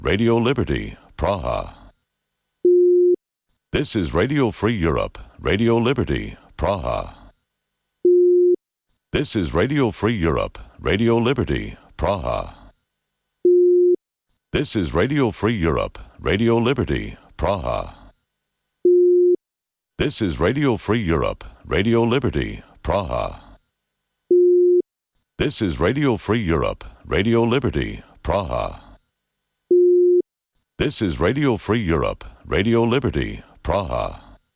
Radio Liberty, Praha. This is Radio Free Europe, Radio Liberty, Praha. This is Radio Free Europe, Radio Liberty, Praha. This is Radio Free Europe, Radio Liberty, Praha. This is Radio Free Europe, Radio Liberty, Praha. This is Radio Free Europe, Radio Liberty, Praha. This is Radio Free Europe, Radio Liberty, Praha.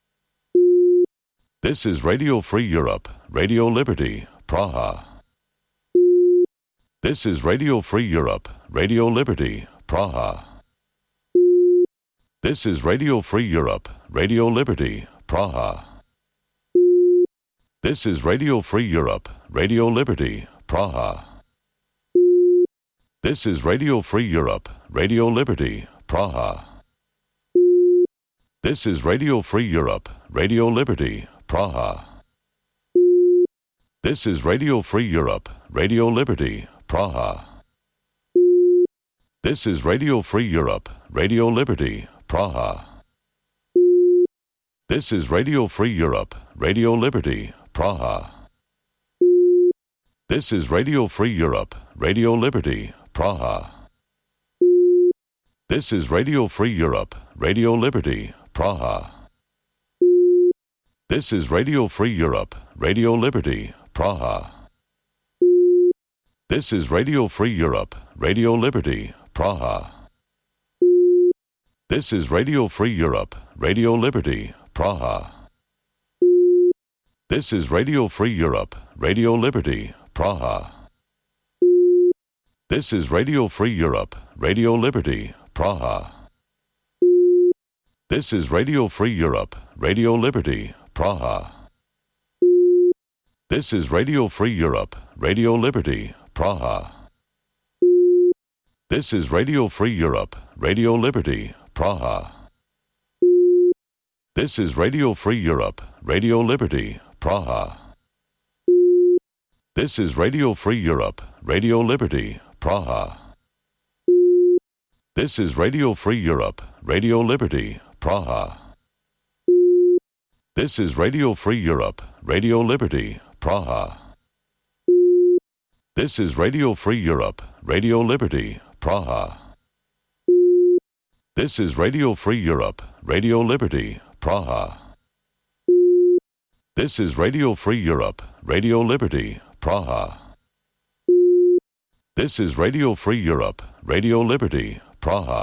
This is Radio Free Europe, Radio Liberty, Praha. This is Radio Free Europe, Radio Liberty, Praha. This is Radio Free Europe, Radio Liberty, Praha. This is Radio Free Europe, Radio Liberty, Praha. This is Radio Free Europe, Radio Liberty, Praha. This is Radio Free Europe, Radio Liberty, Praha. This is Radio Free Europe, Radio Liberty, Praha. This is Radio Free Europe, Radio Liberty, Praha. This is Radio Free Europe, Radio Liberty, Praha. This is Radio Free Europe, Radio Liberty, Praha. This is Radio Free Europe, Radio Liberty, Praha. This is Radio Free Europe, Radio Liberty, Praha. This is Radio Free Europe, Radio Liberty, Praha. This is Radio Free Europe, Radio Liberty, Praha. This is Radio Free Europe, Radio Liberty, Praha. This is Radio Free Europe, Radio Liberty, Praha. This is Radio Free Europe, Radio Liberty, Praha. This is Radio Free Europe, Radio Liberty, Praha. This is Radio Free Europe, Radio Liberty, Praha. This is Radio Free Europe, Radio Liberty, Praha. This is Radio Free Europe, Radio Liberty, Praha. This is Radio Free Europe, Radio Liberty, Praha. This is Radio Free Europe, Radio Liberty, Praha. This is Radio Free Europe, Radio Liberty, Praha. This is Radio Free Europe, Radio Liberty, Praha. This is Radio Free Europe, Radio Liberty, Praha. This is Radio Free Europe, Radio Liberty, Praha.